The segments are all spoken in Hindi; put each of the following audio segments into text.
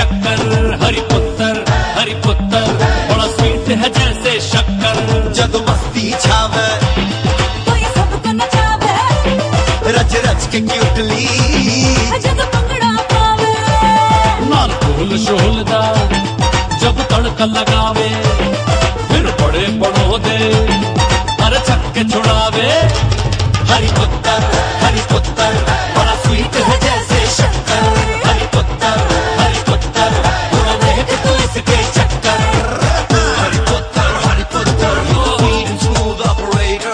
चक्कर। हरि पुत्र बड़ा स्वीट है जैसे शक्कर। जब मस्ती छावे तो ये सबको नचावे, रच रच के क्यूटली जब भंगड़ा पावे। नाल फूल शोलदा जब तड़का लगावे, फिर बड़े बड़ो दे अरे छक्के छुड़ावे। हरि पुत्र बड़ा स्वीट है जैसे शक्कर। हरि पुत्र थोड़ा देख तू इसके चक्कर। हरि पुत्र sweet and smooth operator।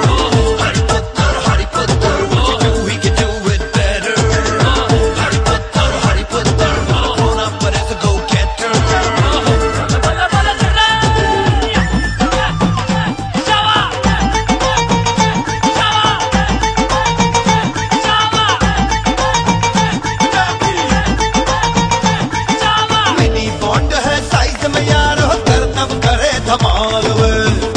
Hari पुत्र what you do we can do it better। Hari पुत्र grown up but it's a go getter। Mini Bond है साइज में यार हो करतब करे धमाल वे।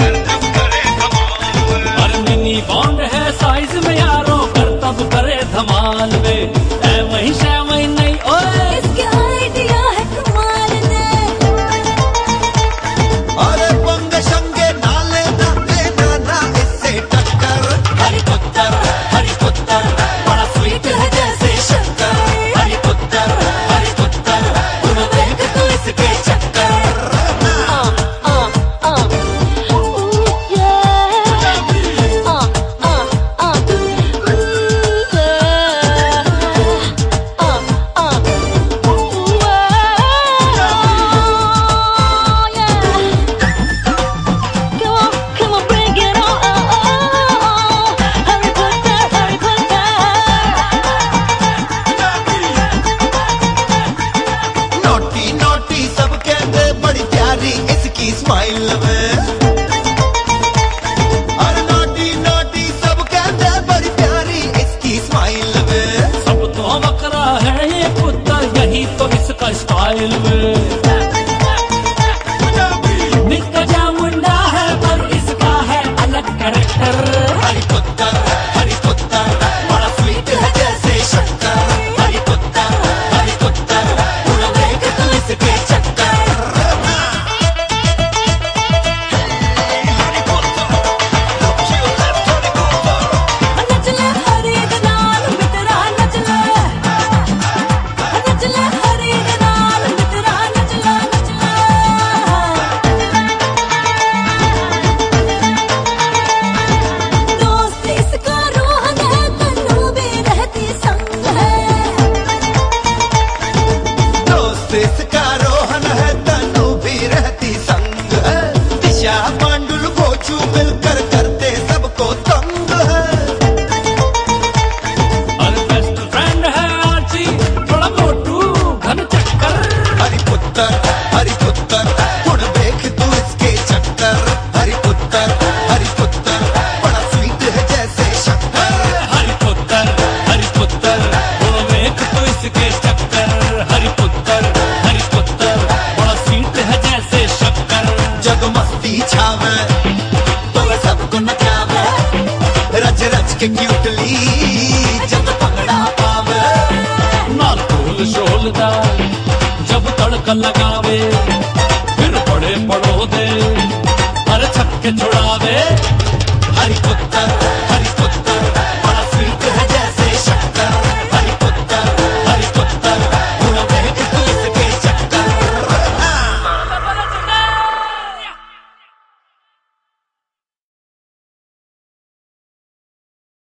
अरे मिनी बॉन्ड है साइज में यारों करतब करे धमाल वे। ऐ वही शै वही नहीं ओए, इसके आइडिया है कमाल ने। अरे पंगे शंगे नाले ना लेना ना इससे टक्कर। हरि पुत्र बड़ा स्वीट है जैसे शक्कर। हरि पुत्र थोड़ा देख तू इसके चक्कर। Come on, bring it on. Harry Potter. Naughty सब कहते बड़ी प्यारी इसकी स्माइल में। अरे नोटी सब कहते बड़ी प्यारी इसकी स्माइल में। सब तो बकरा है ये पुत्र, यही तो इसका स्टाइल में। निक्का जा मुंडा है पर इसका है अलग कैरेक्टर। हरि पुत्र बड़ा स्वीट है जैसे शक्कर। हरि पुत्र थोड़ा देख तू इसके चक्कर। नच ले हरी दे नाल मित्रा नच ले। नच ले हरी दे नाल मित्रा नच ले। दोस्त इसका रोहन है, तन्नू भी रहती संग है। दोस्त इसका रोहन है तनु भी रहती संग है। दिशा पांडुल गोचू मिलकर करते सबको तंग है। अरे बेस्ट फ्रेंड है आची थोड़ा मोटू घन चक्कर। हरि पुत्र हुण देख तू इसके चक्कर। हरि पुत्र बड़ा स्वीट है जैसे शक्कर। हरि पुत्र वो देख तो इसके चक्कर। हरि पुत्र बड़ा स्वीट है जैसे शक्कर। जब मस्ती छावे तो वह सबको नचावे, रच रच के क्यूटली जब भंगड़ा पावे। नाल फूल शोलदा जब तड़का लगा